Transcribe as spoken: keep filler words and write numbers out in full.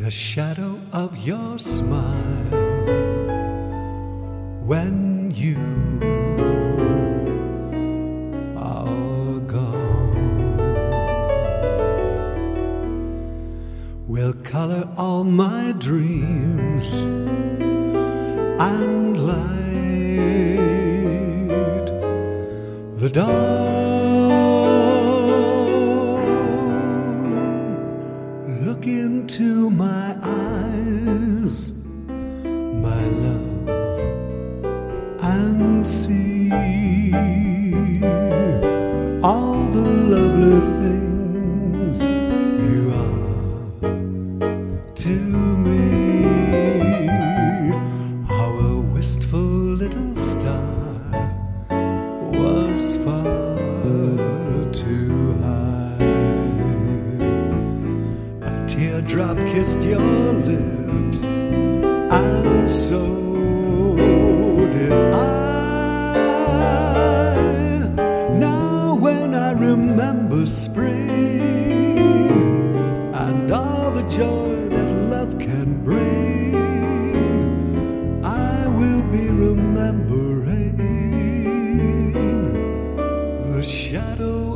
the shadow of your smile when you are gone will color all my dreams and light the dawn. Look into my eyes, my love, and see all the lovely things you are to me. How a wistful little star was far too high. A teardrop kissed your lips, and so did I. Now when I remember spring and all the joy that love can bring, I will be remembering the shadow